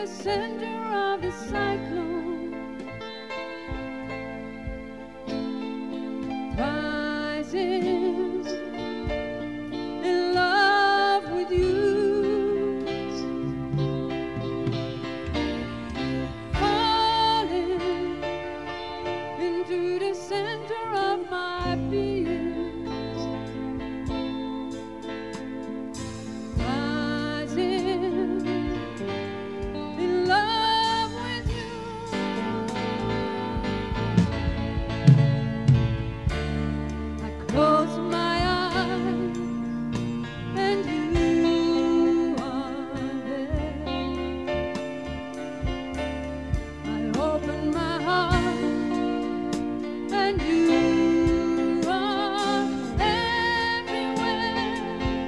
the center of the cyclone, rising in love with you, falling into the center of my being. Close my eyes and you are there. I open my heart and you are everywhere.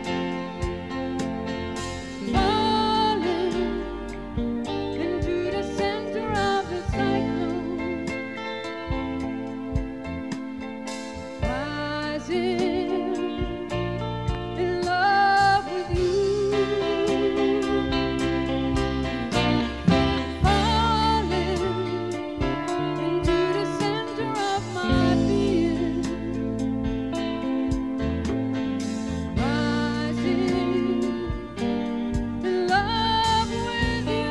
Falling into the center of the cyclone, in love with you, falling into the center of my being, rising in love with you.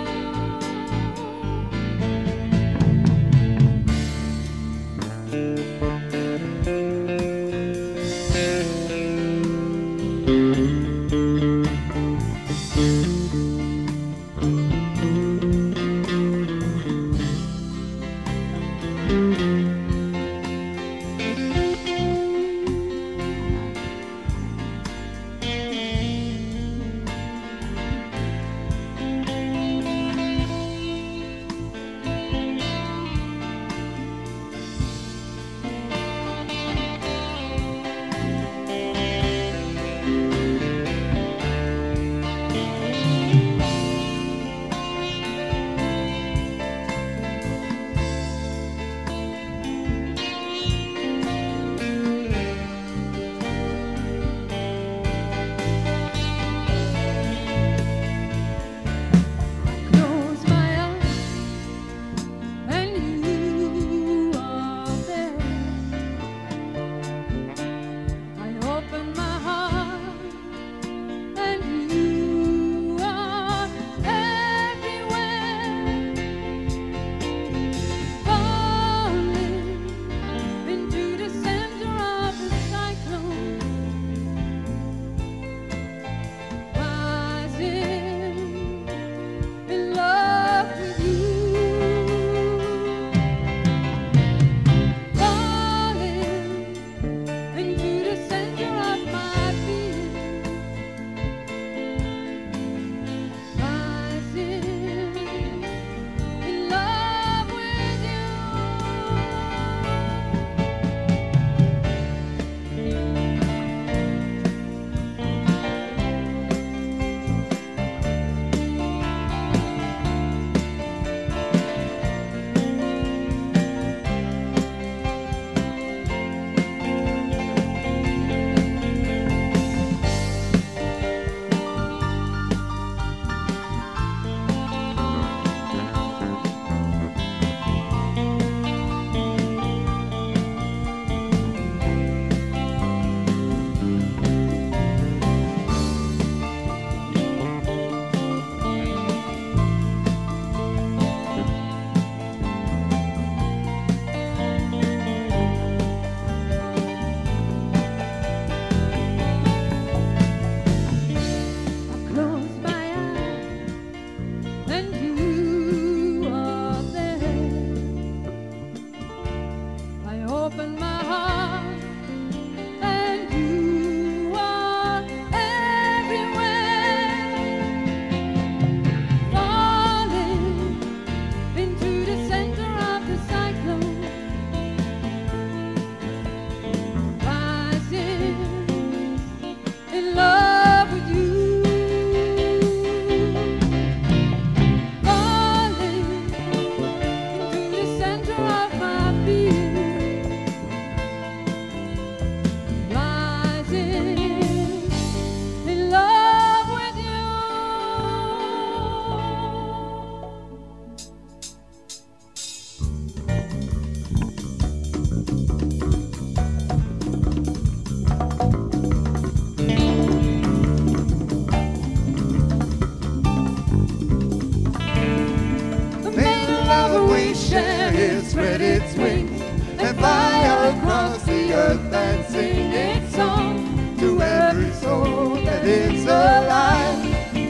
spread its wings and fly across the earth and sing its song to every soul that is alive.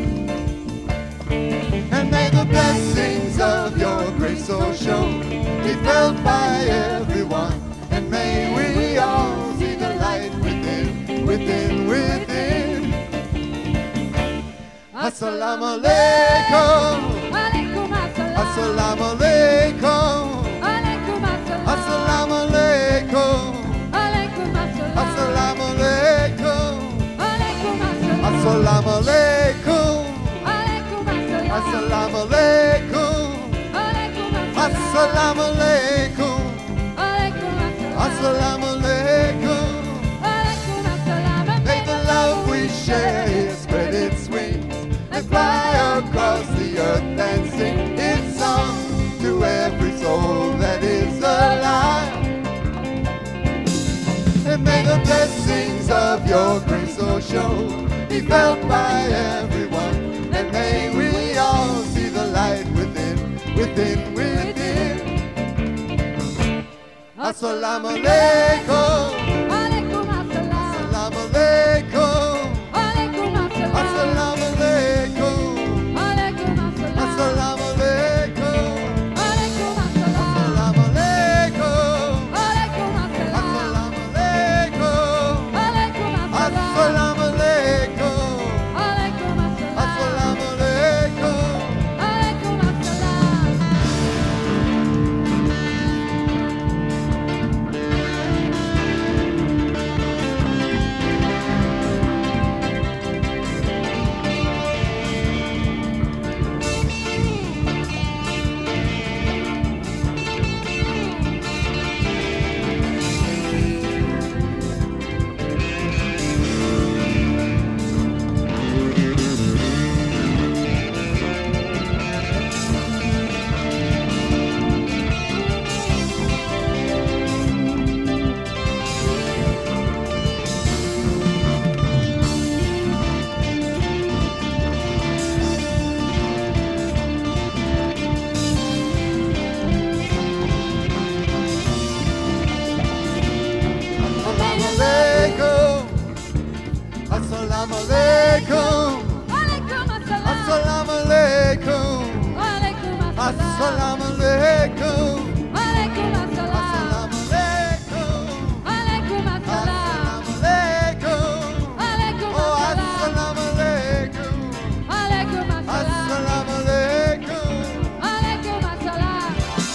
And may the blessings of your grace so show be felt by everyone, and may we all see the light within, within, within. Assalamu alaikum, Alaikum assalam. assalamu alaikum, Alaikum assalam. assalamu alaikum, Alaikum assalam. assalamu alaikum, Alaikum assalam. assalamu alaikum, Alaikum assalam. assalamu alaikum, Alaikum assalam. assalamu alaikum, Alaikum assalam. assalamu alaikum. Alaikum assalam. May the love we share spread its wings and fly across the earth and sing its song to every soul that is alive. And may the blessings of your grace so show be felt by everyone, and may we all see the light within, within, within. Assalamu alaikum, Alaikum assalam. assalamu alaikum, Alaikum assalam. assalamu alaikum, Alaikum assalam. assalamu alaikum, Alaikum assalam. assalamu alaikum, Alaikum assalam. assalamu alaikum, Alaikum assalam. assalamu alaikum, Alaikum assalam. assalamu alaikum. Alaikum assalam. Assalamu alaikum, Alaikum assalam. assalamu alaikum, Alaikum assalam. assalamu alaikum, Alaikum assalam. assalamu alaikum, Alaikum assalam. assalamu alaikum, Alaikum oh assalam. assalamu alaikum, Alaikum assalam. assalamu alaikum. Alaikum assalam.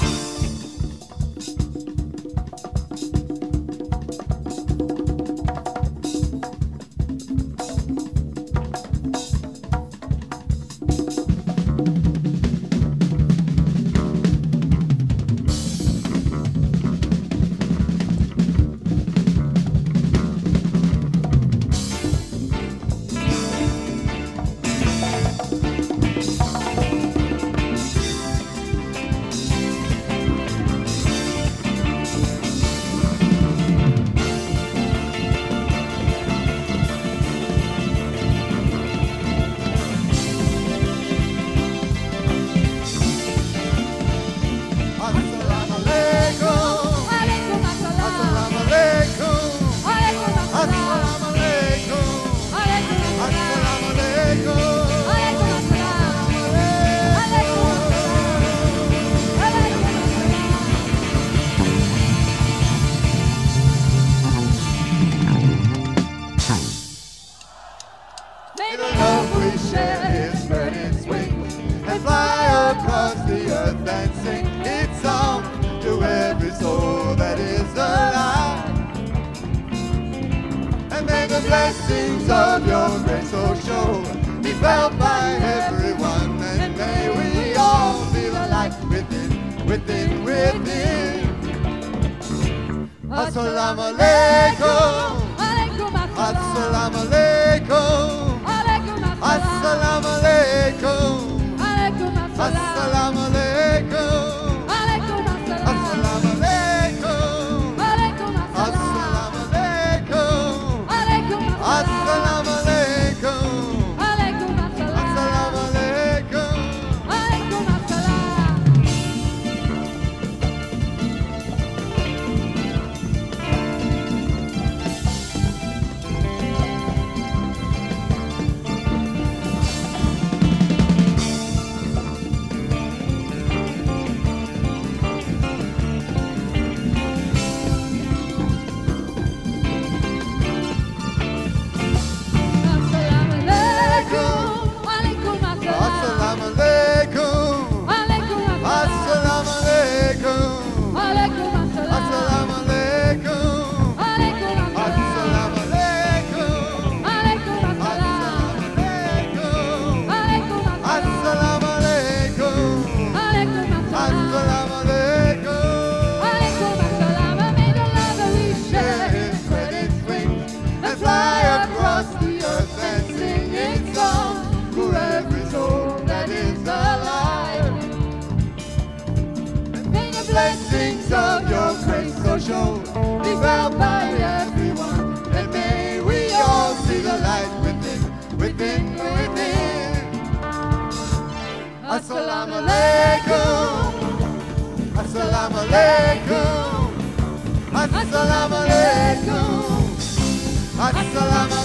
Assalamu alaikum, Alaikum assalam. assalamu alaikum, Alaikum assalam. assalamu alaikum, Alaikum assalam. assalamu alaikum. Alaikum assalam. Alaikum assalam. Alaikum assalam. May The love we share is spread its wings and fly across the earth and sing its song to every soul that is alive. And may the blessings of your grace so show be felt by everyone, and may we all feel the light within, within, within. Assalamu alaikum, Alaikum assalam. assalamu alaikum. Alaikum assalam. Assalamu alaikum. Alaikum assalam. Assalamu alaikum. Alaikum assalam. Assalamu alaikum. Alaikum assalam. Assalamu alaikum. Alaikum assalam. Assalamu alaikum. Alaikum assalam. Assalamu alaikum. Alaikum assalam. blessings of your grace so shown, be felt by everyone, and may we all see the light within, within, within. Assalamu alaikum, assalamu alaikum, assalamu alaikum, assalamu